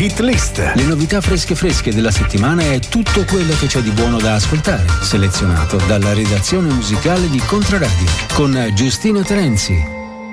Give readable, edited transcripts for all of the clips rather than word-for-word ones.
Hit List. Le novità fresche della settimana e tutto quello che c'è di buono da ascoltare, selezionato dalla redazione musicale di Controradio con Giustina Terenzi.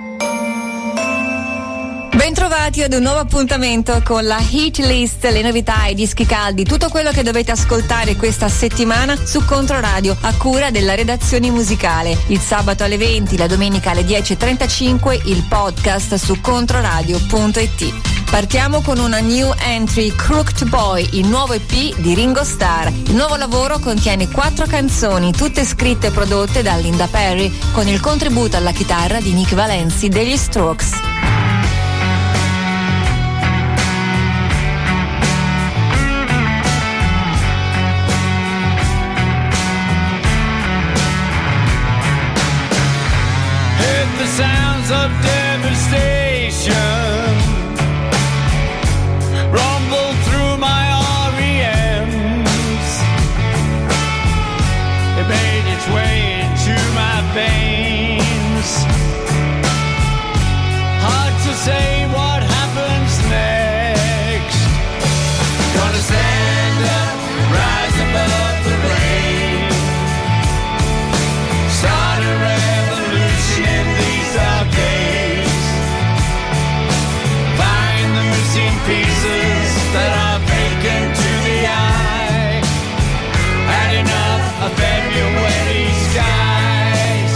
Bentrovati ad un nuovo appuntamento con la Hit List, le novità e i dischi caldi, tutto quello che dovete ascoltare questa settimana su Controradio a cura della redazione musicale. Il sabato alle 20, la domenica alle 10.35, il podcast su controradio.it. Partiamo con una new entry, Crooked Boy, il nuovo EP di Ringo Starr. Il nuovo lavoro contiene 4 canzoni, tutte scritte e prodotte da Linda Perry, con il contributo alla chitarra di Nick Valenzi degli Strokes. Sounds of devastation rumble through my REMs. It made its way into my veins. Hard to say what happens next. Gonna stand up, rise above the rain. Start a revolution in these dark days. Find the missing pieces that are vacant to the eye. Had enough of February skies.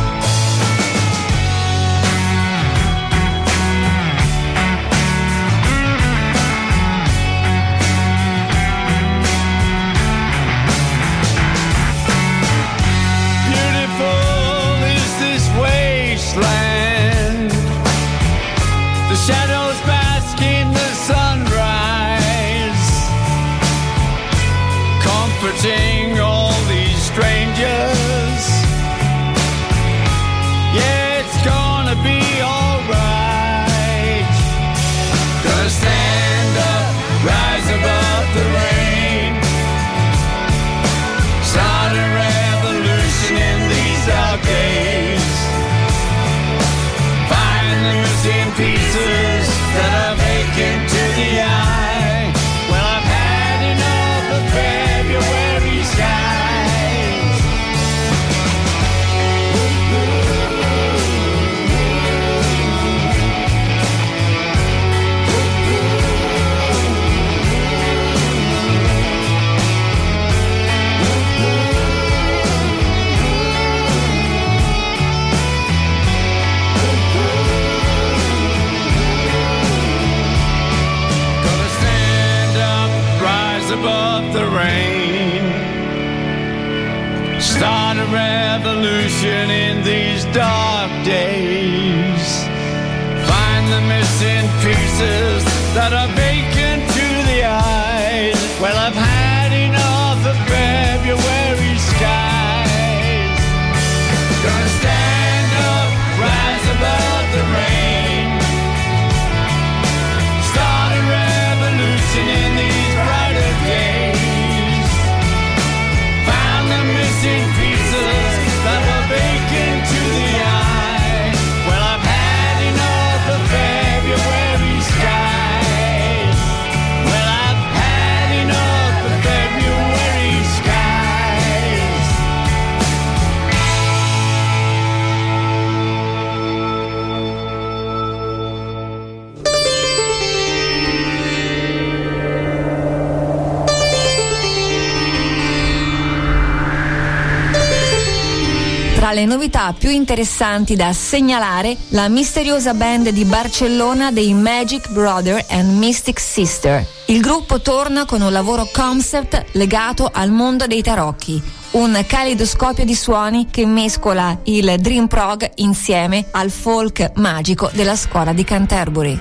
Beautiful is this wasteland. The shadows bask in the sunrise, comforting all these strangers. Yeah, it's gonna be alright. Gonna stand up, rise above the rain. Start a revolution in these dark days. Find the missing pieces that are vacant to the eye. Well, I've had enough of February skies. Gonna stand up, rise above the rain. Start a revolution in these dark days. Find the missing pieces that are vacant to the eyes. Well, I've had enough of February skies. Gonna stand up, rise above the rain. Start a revolution in these brighter days. Found the missing pieces that were vacant to the eye. Well, I've had enough of February skies. Well, I've had enough of February skies. Tra le novità più interessanti da segnalare, la misteriosa band di Barcellona dei Magic Brother and Mystic Sister. Il gruppo torna con un lavoro concept legato al mondo dei tarocchi, un caleidoscopio di suoni che mescola il dream prog insieme al folk magico della scuola di Canterbury.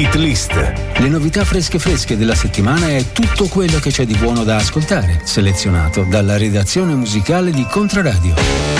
Hit List. Le novità fresche della settimana e tutto quello che c'è di buono da ascoltare, selezionato dalla redazione musicale di Controradio.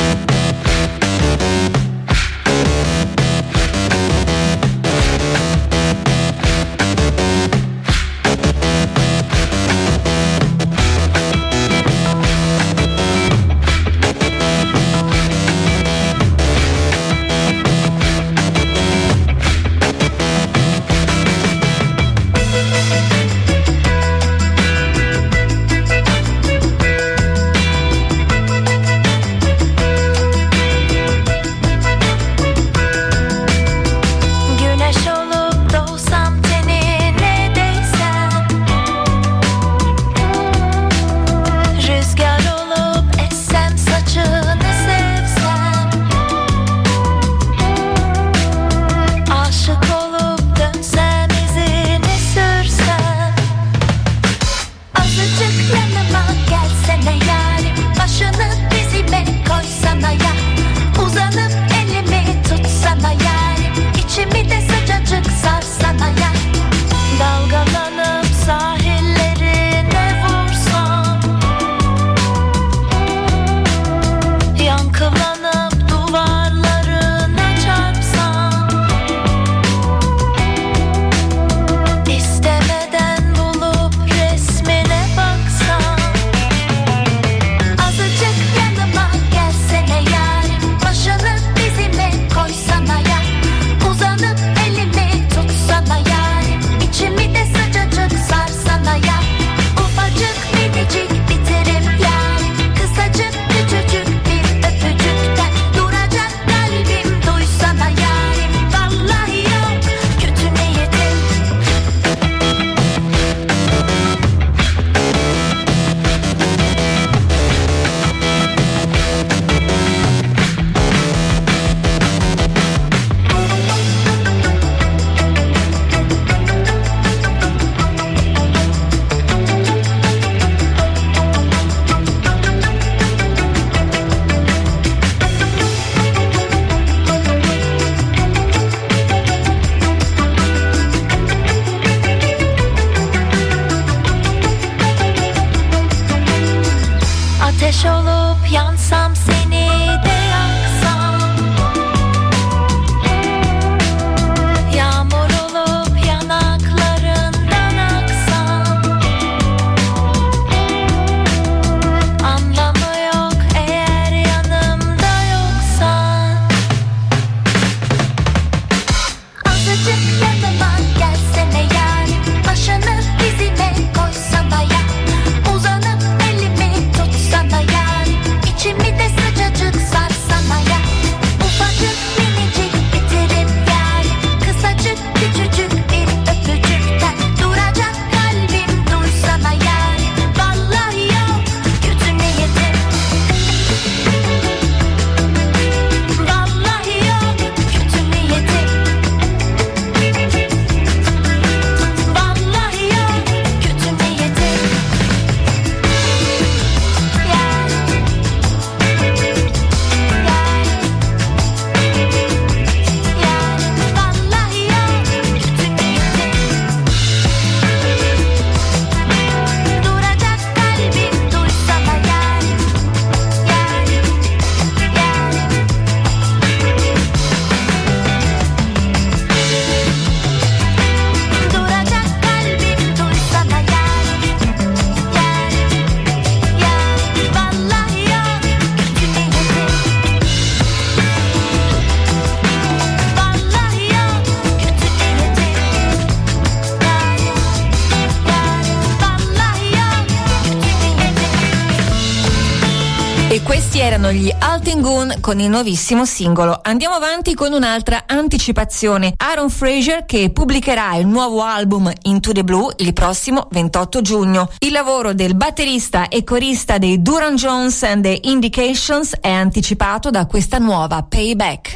E questi erano gli Altin Gun con il nuovissimo singolo. Andiamo avanti con un'altra anticipazione. Aaron Fraser, che pubblicherà il nuovo album Into the Blue il prossimo 28 giugno. Il lavoro del batterista e corista dei Duran Jones and the Indications è anticipato da questa nuova Payback.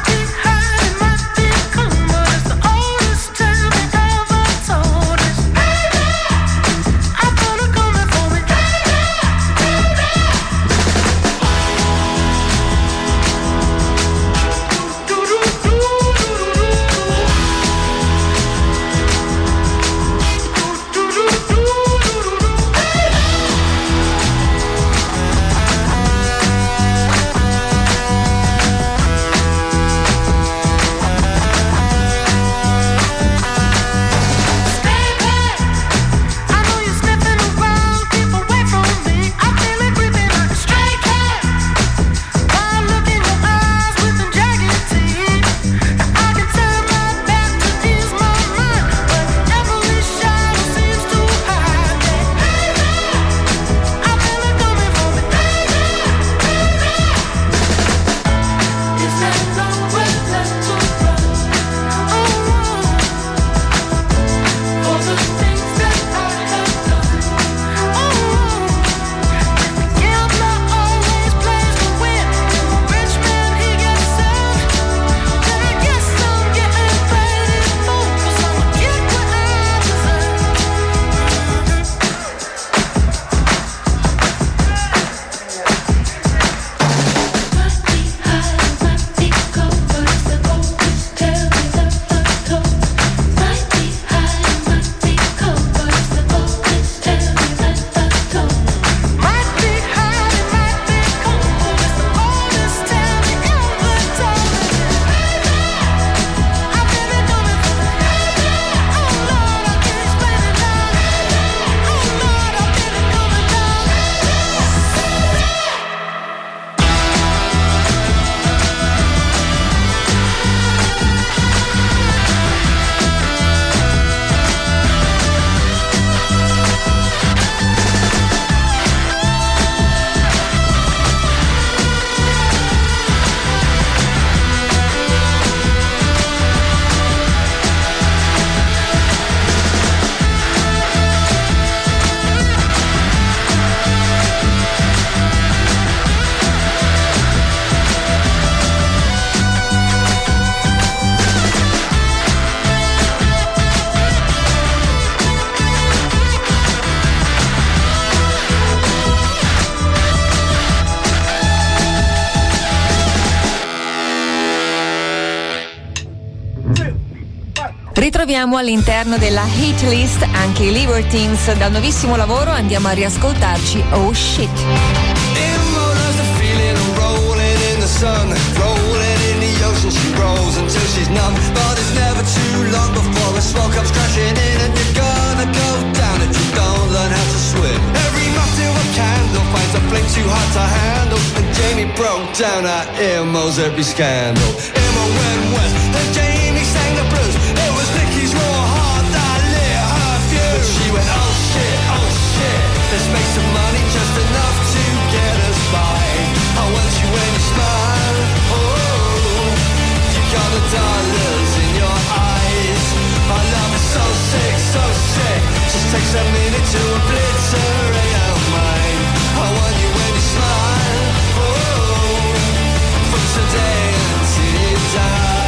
Hey! Troviamo all'interno della hit list anche i Libertines. Da un nuovissimo lavoro andiamo a riascoltarci Oh Shit. Sun, rolling in the ocean, she rolls until she's numb. But it's never too long before the swell comes crashing in, and you're gonna go down if you don't learn how to swim. Every moth to a candle finds a flame too hard to handle, and Jamie broke down at Emo's every scandal. Emo went west, and Jamie sang the blues. It was Nicky's raw heart that lit her fuse. She went, oh shit, let's make some money, just enough to get us by. I want you when you smile, oh, you got the dollars in your eyes. My love is so sick, just takes a minute to obliterate our mind. I want you when you smile, oh, from today until you die.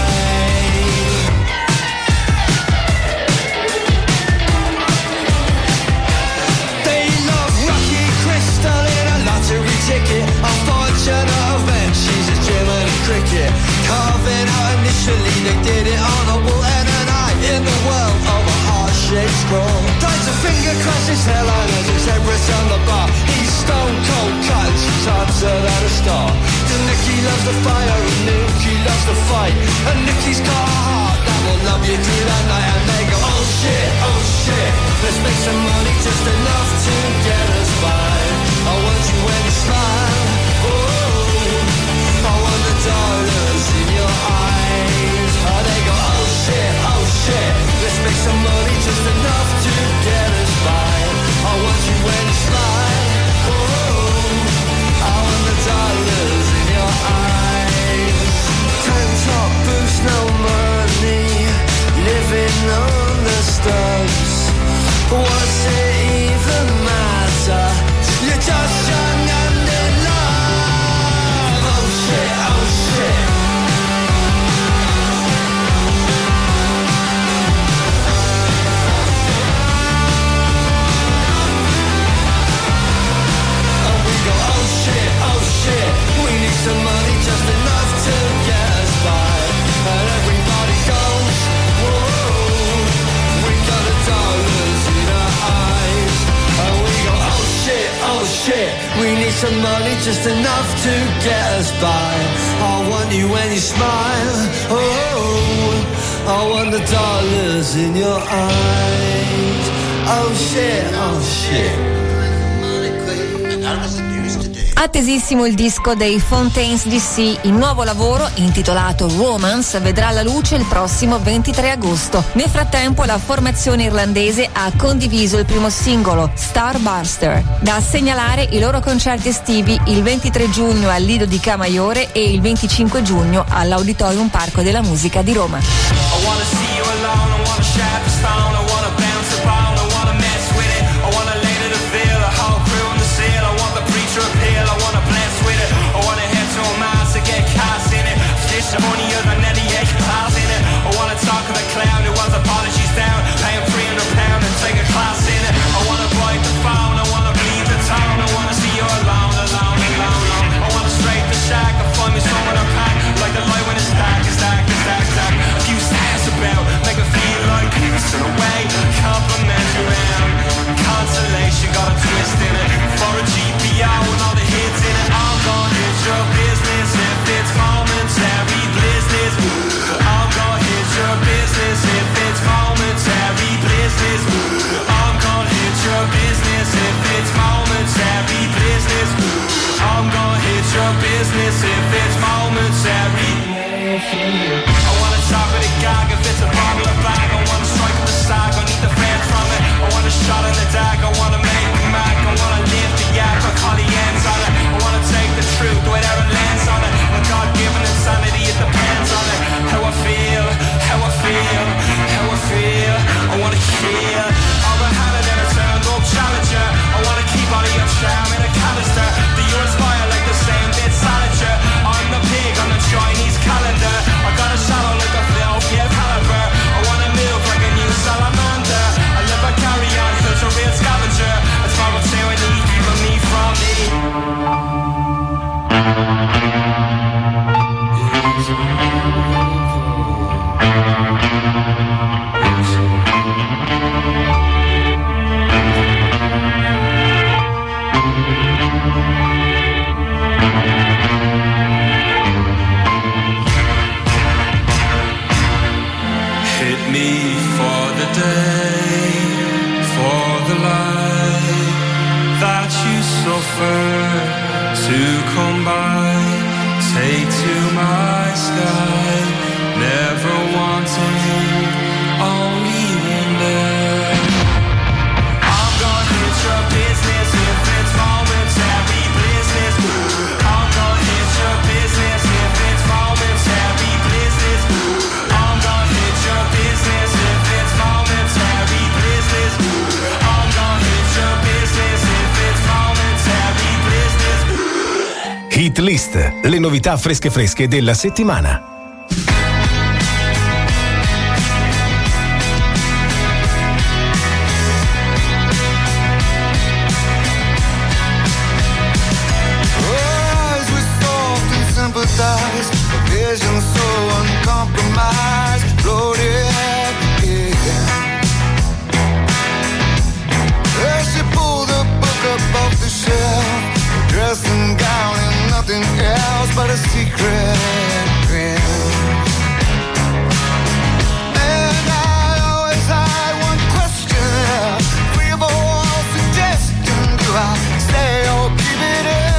They love Rocky Crystal in a lottery ticket. Unfortunate event, she's a German cricket. Carving out initially, they did it on a wall and an eye in the world of a heart-shaped scroll. Tries to finger cross his hairline as his Everest on the bar. He's stone cold cut, she's hotter than a star. And Nicky loves the fire and Nicky loves the fight. And Nicky's got a heart that will love you through the night. And they go, oh shit, let's make some money, just enough to get us by. I want you when you smile, oh, I want the dollars in your eyes. Oh, they go, oh shit, let's make some money, just enough to get us by. I want you when you smile, oh, I want the dollars in your eyes. Tank top boots, no money, living on the stubs. What's it even matter? You're just young and in love. Oh shit. And we go, oh shit. We need some money, just enough to get us by. And everybody goes, whoa, we got the dollars in our eyes. And we go, oh shit, we need some money, just enough to get us by. I want you when you smile, oh, I want the dollars in your eyes. Oh shit. Attesissimo il disco dei Fontaines DC, il nuovo lavoro intitolato Romance vedrà la luce il prossimo 23 agosto. Nel frattempo la formazione irlandese ha condiviso il primo singolo, Starburster. Da segnalare i loro concerti estivi il 23 giugno al Lido di Camaiore e il 25 giugno all'Auditorium Parco della Musica di Roma. Some money other than the egg piles in it. I wanna talk to the clown who wants apologies down, paying £300 and take a class in it. I wanna bite the phone, I wanna bleed the town, I wanna see you alone. I wanna straight the shack, I find me someone to pack, like the light when it's dark. A few stars about, make it feel like peace in a way, compliment around. Consolation got a twist in it, for a GPO and all the hits in it. I'm gonna hit your business if it's momentary business. I'm gonna hit your business if it's momentary business. I'm gonna hit your business if it's momentary business. I'm gonna hit your business if it's momentary. I wanna talk with a gag if it's a bottle of bag. I wanna strike with the sack, I need the fans from it. I want a shot in the dark, I wanna make me mad. I wanna live the yak, I call the ends on it. I wanna take the truth without a lens on it. My God-given insanity, it depends on it. How I feel. I wanna hear all the hand and a turned up challenger. I wanna keep all of your charm in a canister. Do you inspire like the same bit salad? I'm the pig on the Chinese calendar. I got a prefer to combine. Take to my sky, never wanting, only wonder. I'm gonna hit your business if it's momentary business. I'm gonna hit your business if it's momentary business. I'm gonna hit your business if it's momentary business. I'm gonna hit your business if it's momentary business. Hit List, le novità fresche della settimana. A vision so uncompromised, floated yeah. As she pulled the book up off the shelf, dressing gown and nothing else but a secret grin. And I always had one question, free of all suggestion, do I stay or keep it in?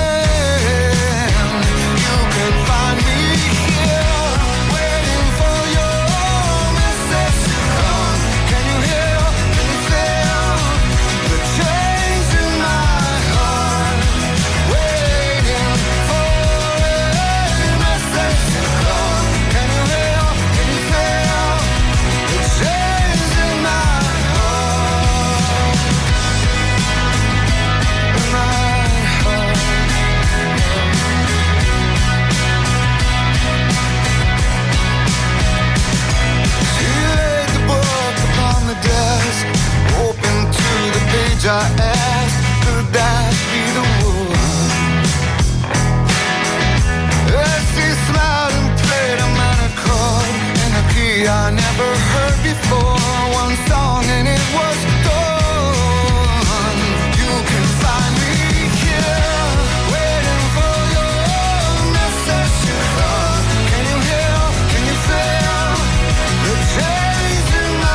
Find me here, waiting for your message to come. Can you hear, can you feel the change in my heart? Waiting for a message to come. Can you hear, can you feel the change in my heart? In my heart. The desk, open to the page I asked, could that be the one? As she smiled and played a minor chord in a key I never heard before. One song and it was done. You can find me here, waiting for your message to come. Can you hear, can you feel the change in my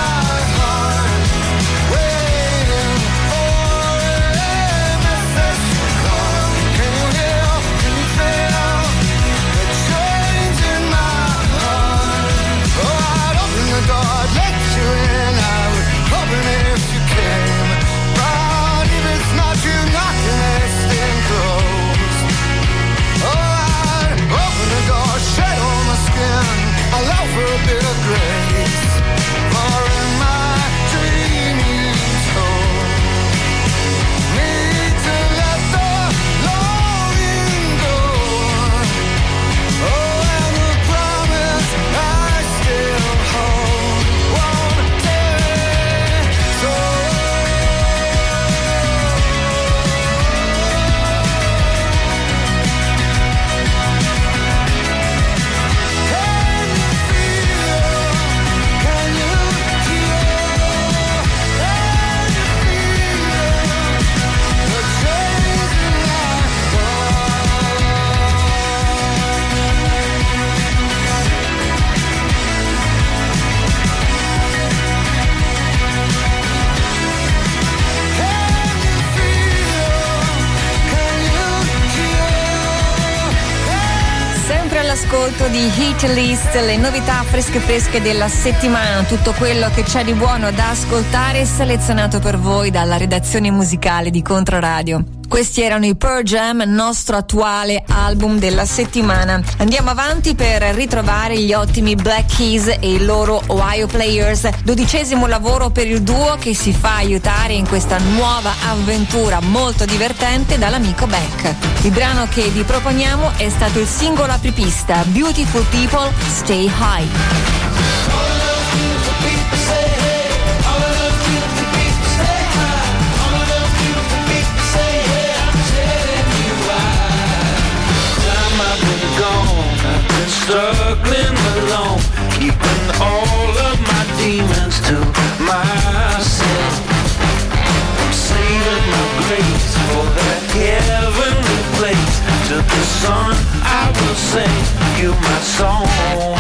allow for a bit of grace, for in my dreaming soul, need to let the longing go. Oh, and the promise I still hold won't take so. Ascolto di Hit List, le novità fresche della settimana, tutto quello che c'è di buono da ascoltare selezionato per voi dalla redazione musicale di Controradio. Questi erano i Pearl Jam, nostro attuale album della settimana. Andiamo avanti per ritrovare gli ottimi Black Keys e il loro Ohio Players, 12° lavoro per il duo che si fa aiutare in questa nuova avventura molto divertente dall'amico Beck. Il brano che vi proponiamo è stato il singolo apripista Beautiful People Stay High. Struggling alone, keeping all of my demons to myself. I'm saving my grace for that heavenly place. To the sun I will sing you my song.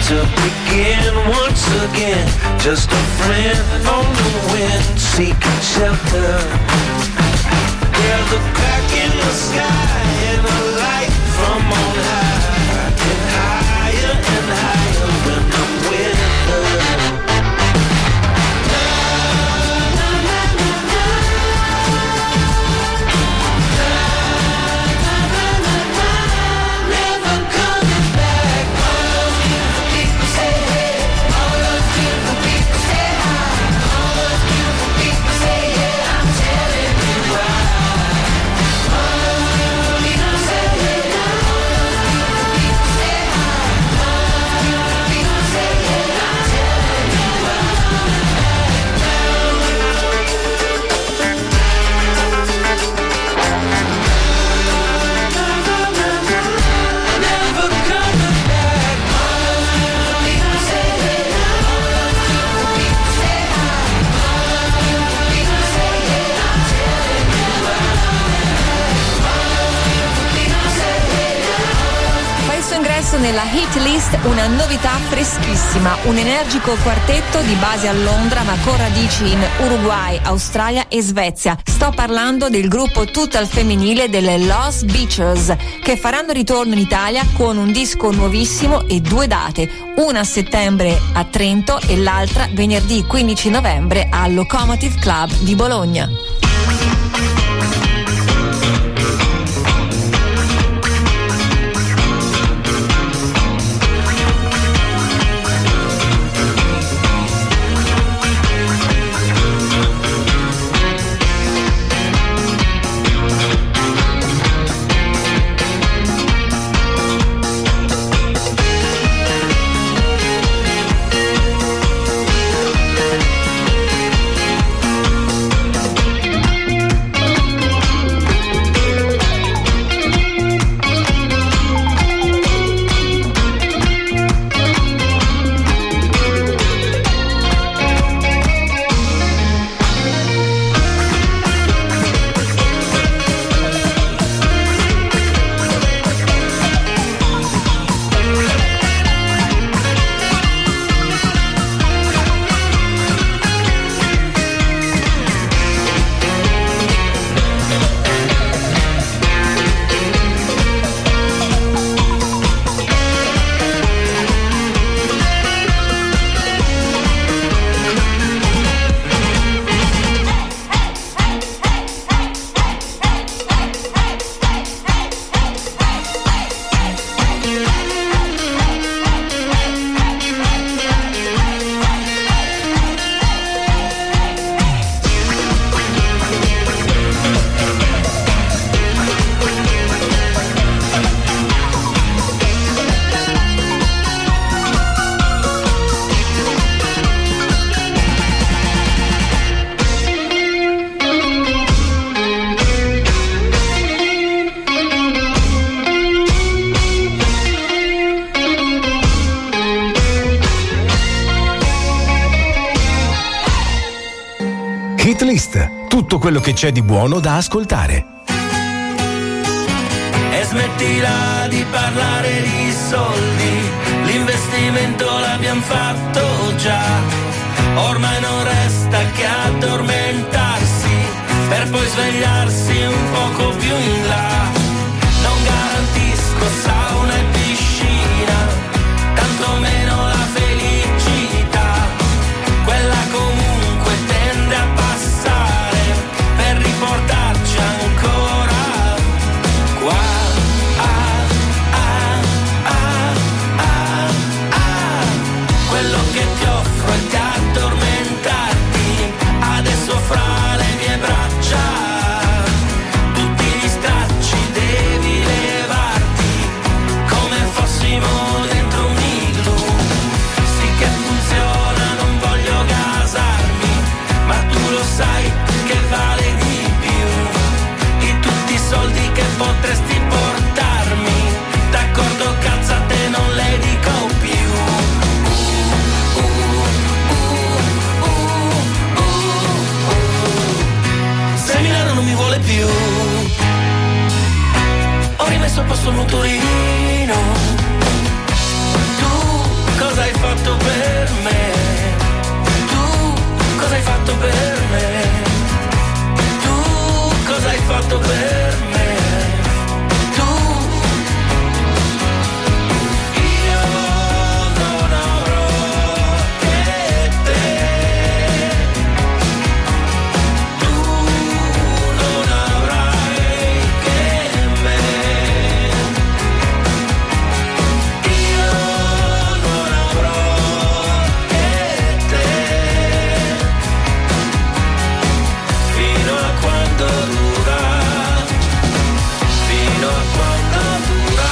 to begin once again. Just a friend on the wind, seeking shelter. There's a crack in the sky and a light from on high, and higher when I'm with her. Nella hit list una novità freschissima, un energico quartetto di base a Londra ma con radici in Uruguay, Australia e Svezia. Sto parlando del gruppo tutto al femminile delle Lost Beachers, che faranno ritorno in Italia con un disco nuovissimo e 2 date, una a settembre a Trento e l'altra venerdì 15 novembre al Locomotive Club di Bologna. Hit List, tutto quello che c'è di buono da ascoltare. E smettila di parlare di soldi, l'investimento l'abbiamo fatto già, ormai non resta che addormentarsi per poi svegliarsi un poco più in là. Non garantisco sauna e piscina, tanto meno la felicità, quella comunque tende a passare per riportarci ancora qua. Quello che ti offro è di addormentarti adesso fra le mie braccia, tutti gli stracci devi levarti come fossimo dentro un igloo. Sì che funziona, non voglio gasarmi, ma tu lo sai che vale di più di tutti i soldi che potresti portarmi. D'accordo, cazzate non le dico più. Se Milano non mi vuole più, ho rimesso a posto il motorino. Tu cosa hai fatto per me? Tu cosa hai fatto per me? Tu cosa hai fatto per me? Tu, io non avrò che te. Tu non avrai che me. Io non avrò che te. Fino a quando dura, fino a quando dura.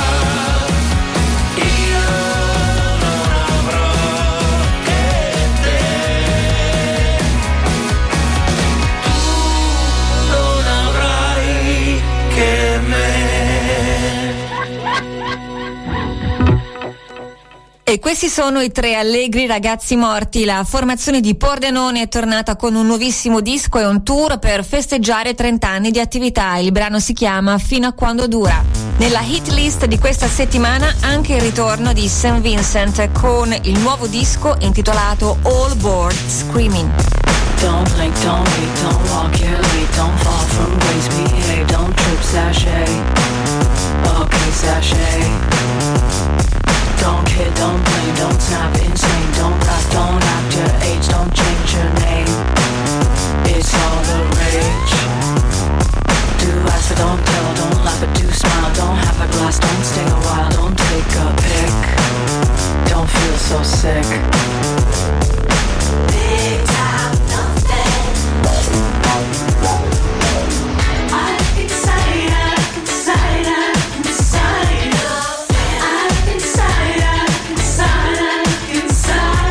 Io non avrò che te. Tu non avrai che me. E questi sono i tre allegri ragazzi morti. La formazione di Pordenone è tornata con un nuovissimo disco e un tour per festeggiare 30 anni di attività. Il brano si chiama Fino a quando dura. Nella hit list di questa settimana anche il ritorno di St. Vincent con il nuovo disco intitolato All Board Screaming. Don't blink, don't wait, don't walk your late, don't fall from grace, behave, don't trip, sachet. Okay, sachet. Don't kid, don't blame, don't snap, insane, don't rap, don't act your age, don't change your name. It's all the rage. Do ask but don't tell, don't laugh but do smile, don't have a glass, don't stay a while, don't take a pic, don't feel so sick. Big time, nothing. I look inside, I look inside, I look inside. I look inside, I look inside, I look inside.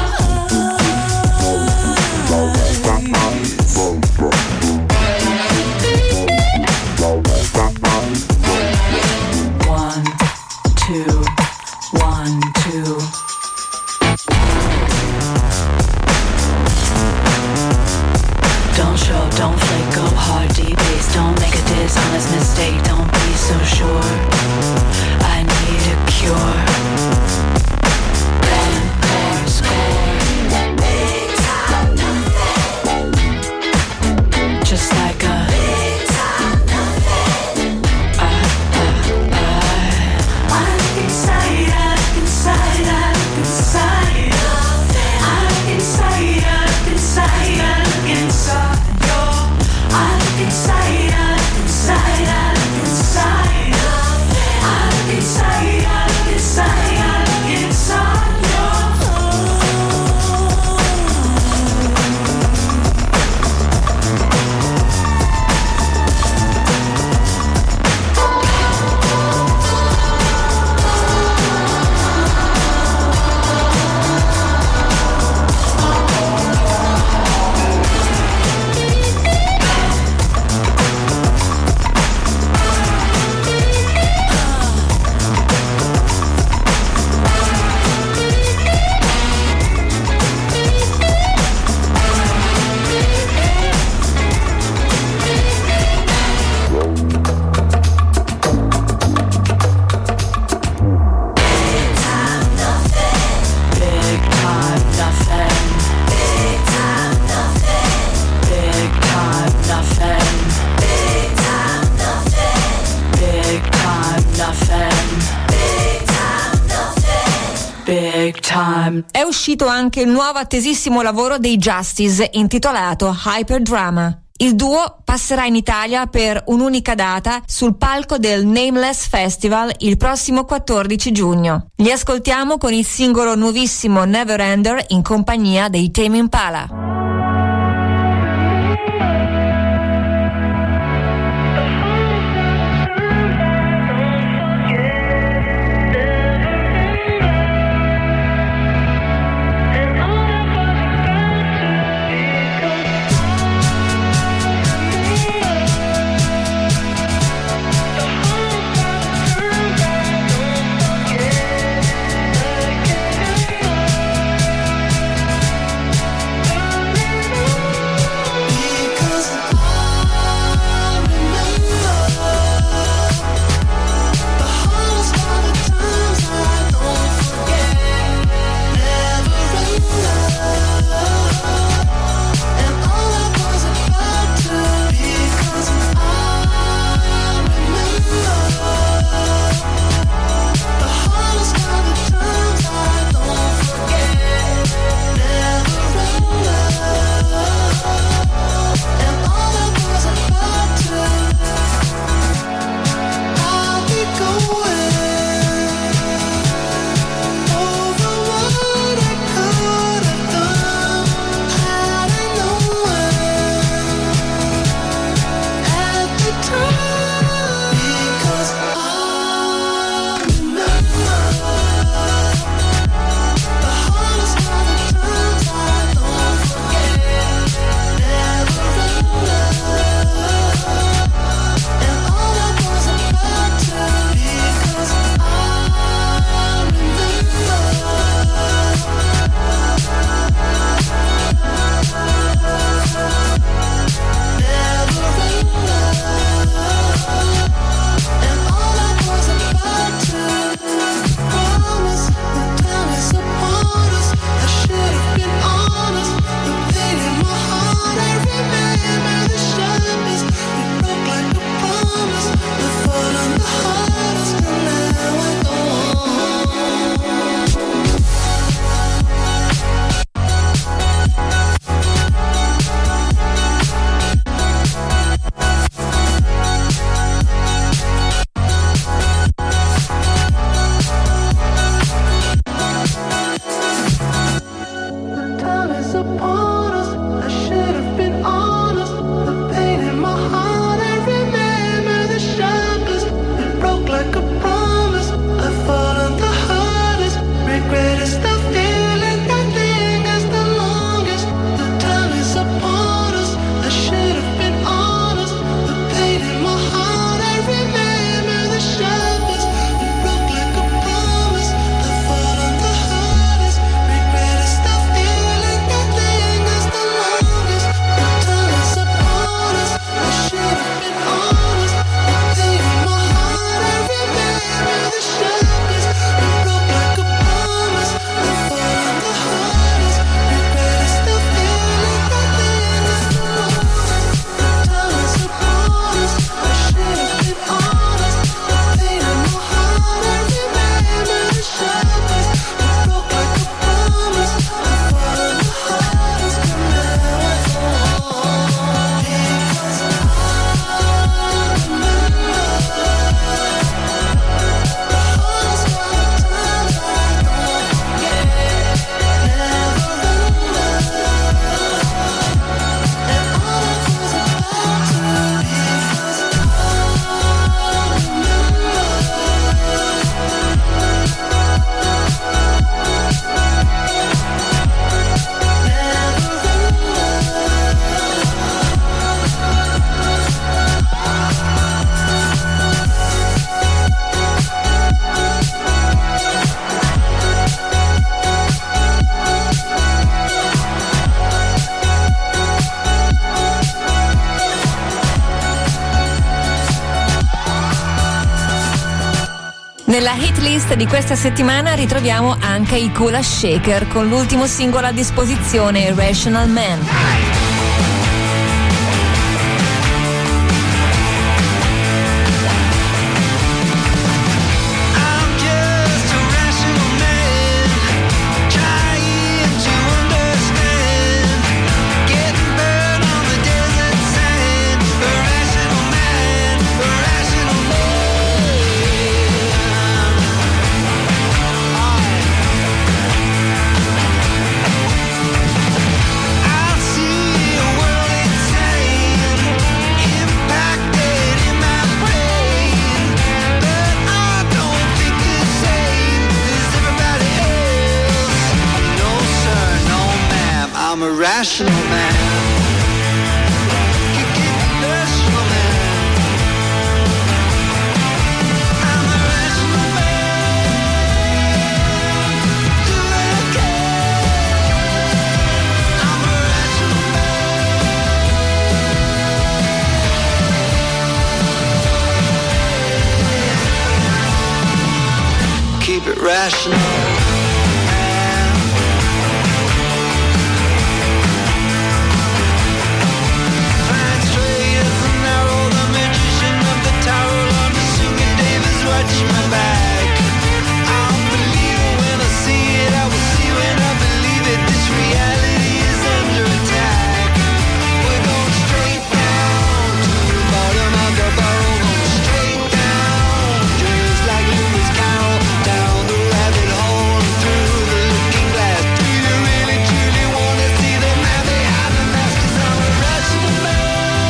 One, two, 1, 2. Don't show up, don't flake, go hard, D-base. Don't make a dishonest mistake, don't be so sure. I need a cure. One more score. Big time, nothing. Just like a big time, nothing. I look inside, I look inside, I look inside. I look inside, I look inside, I look inside. I look inside, I look inside, I look inside. I look inside, I look inside, I look inside. È uscito anche il nuovo attesissimo lavoro dei Justice intitolato Hyperdrama. Il duo passerà in Italia per un'unica data sul palco del Nameless Festival il prossimo 14 giugno. Li ascoltiamo con il singolo nuovissimo Neverender in compagnia dei Tame Impala. Nella hit list di questa settimana ritroviamo anche i Kula Shaker con l'ultimo singolo a disposizione, Rational Man. I'm a rational man. Rational man. I'm a rational man. Do what I can. I'm a rational man. Keep it rational. Watch my back. I'll believe it when I see it. I will see when I believe it. This reality is under attack. We're going straight down to the bottom of the barrel. Going straight down, just like Lewis Carroll. Down the rabbit hole and through the looking glass. Do you really truly want to see the man behind the mask? 'Cause I'm a rational man.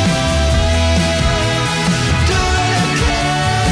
Do what I can.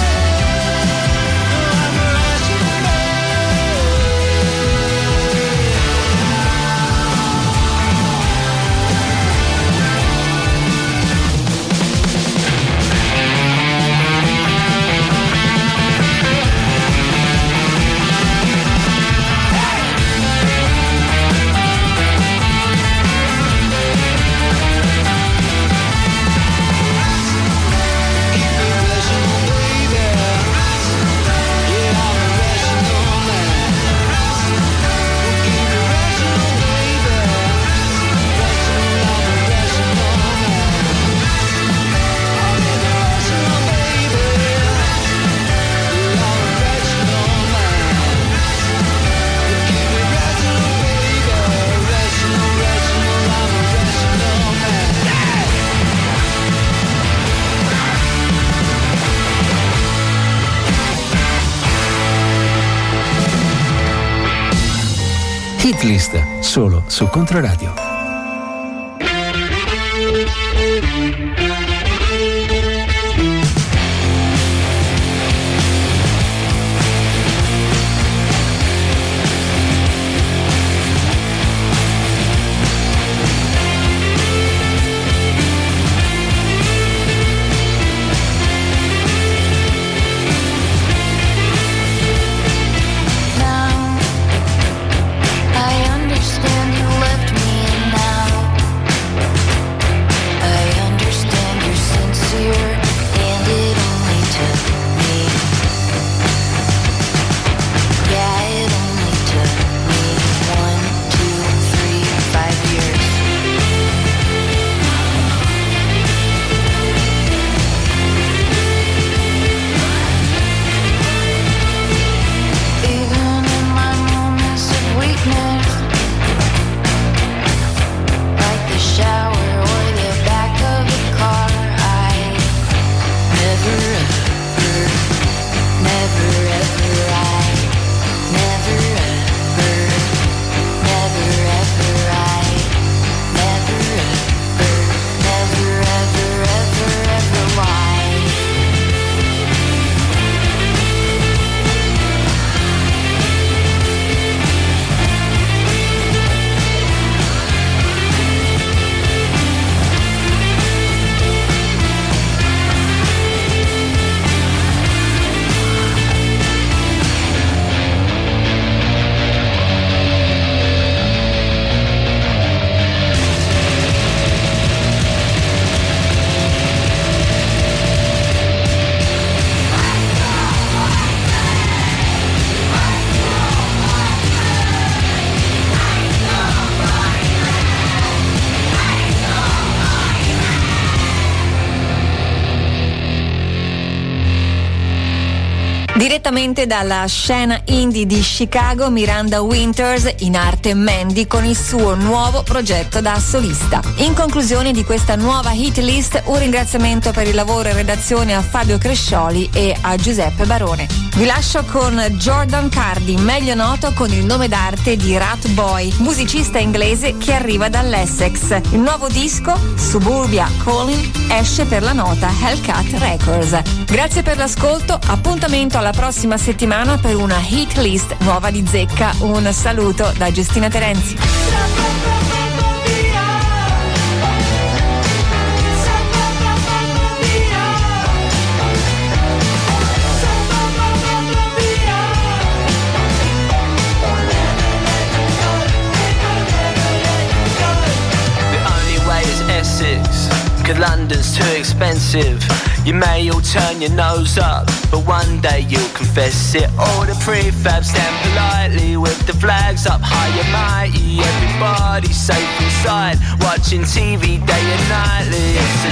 Hit List, solo su Controradio. I understand you left me, and now I understand. Direttamente dalla scena indie di Chicago, Miranda Winters, in arte Mandy, con il suo nuovo progetto da solista. In conclusione di questa nuova hit list, un ringraziamento per il lavoro in redazione a Fabio Crescioli e a Giuseppe Barone. Vi lascio con Jordan Cardi, meglio noto con il nome d'arte di Rat Boy, musicista inglese che arriva dall'Essex. Il nuovo disco, Suburbia Calling, esce per la nota Hellcat Records. Grazie per l'ascolto, appuntamento alla prossima settimana per una hit list nuova di zecca. Un saluto da Giustina Terenzi. Cause London's too expensive. You may all turn your nose up, but one day you'll confess it. All the prefabs stand politely with the flags up high and mighty. Everybody's safe inside, watching TV day and nightly. It's a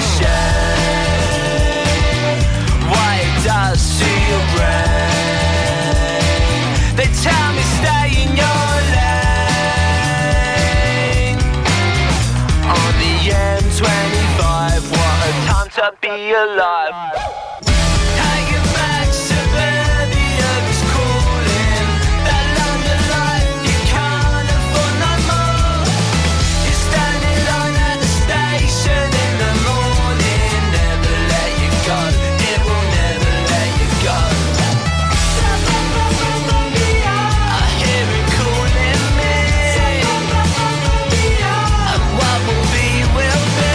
shame what it does to your brain. They tell me stay in your lane on the M25. What a time to be alive. Hanging back, suburbia is calling. That London life you can't afford no more. You're standing line at the station in the morning. Never let you go, it will never let you go. I hear it calling me, and what will be will be.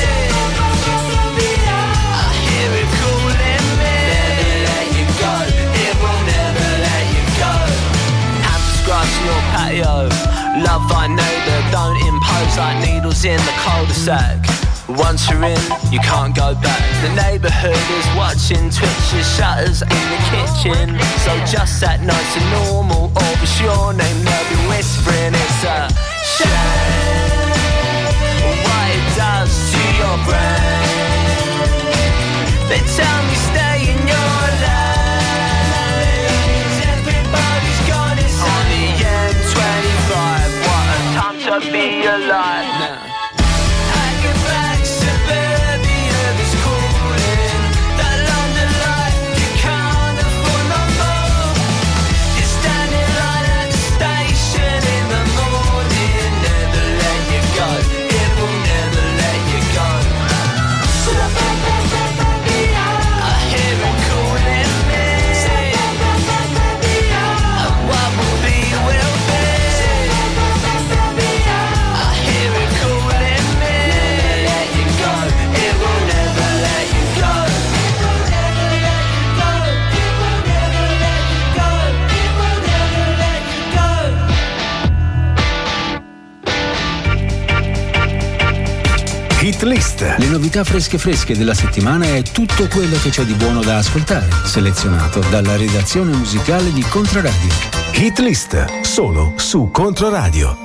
Your patio, love I know that don't impose like needles in the cul-de-sac. Once you're in, you can't go back. The neighbourhood is watching, twitches shutters in the kitchen. So just that nice and normal, or was your name, they'll be whispering. It's a shame what it does to your brain. They tell me stay in your lane. Everybody's gone inside the M25. What a time to be alive now. Hanging back, suburbia is calling. That London life you can't afford no more. You're standing right at the station in the morning. Never let you go, it will never let you go. I hear it calling me, and what will be will be. I hear it calling me, never let you go, it will never let you go. It will never let you go, it will never let you go, it will never let you go. Hit List. Le novità fresche della settimana e tutto quello che c'è di buono da ascoltare, selezionato dalla redazione musicale di Controradio. Hit List, solo su Controradio.